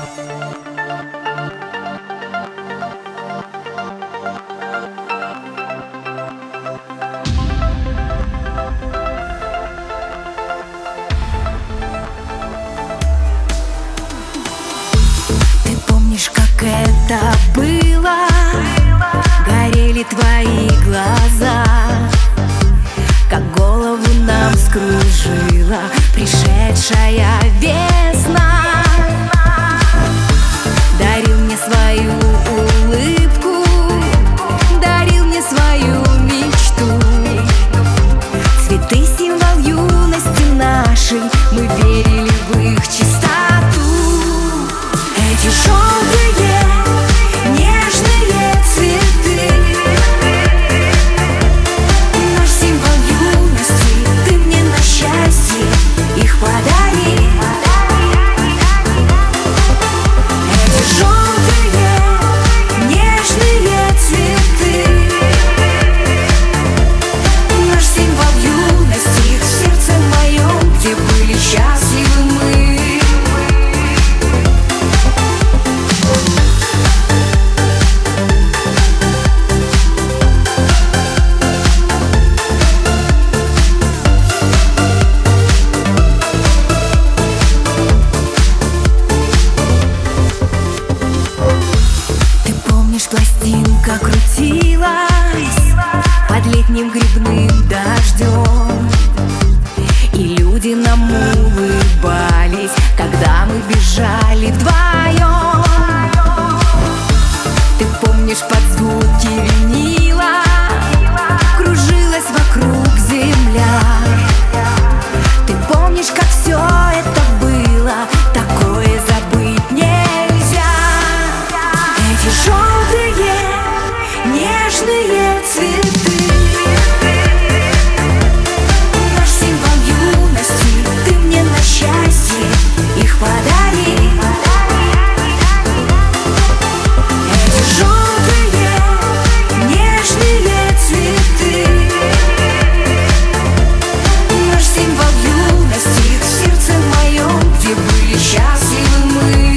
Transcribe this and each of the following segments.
Ты помнишь, как это было? Горели твои глаза, как голову нам скружила пришедшая весна. Дарил мне свою улыбку, дарил мне свою мечту. Цветы — символ юности нашей, мы верили в их чистоту. Эти желтые, нежные цветы — наш символ юности, ты мне на счастье их подари. Эти желтые, нежные цветы — наш символ юности, в сердце моем, где были счастливы мы. Пластинка крутилась под летним грибным дождем, и люди нам улыбались, когда мы бежали вдвоем. Ты помнишь, под звуки винила кружилась вокруг земля. Ты помнишь, как все это было, такое забыть нельзя. Эти желтые, нежные цветы — наш символ юности, ты мне на счастье их подари. Эти желтые, нежные цветы — наш символ юности, в сердце моем, где были счастливы мы.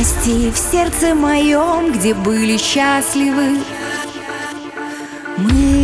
В сердце моем, где были счастливы мы.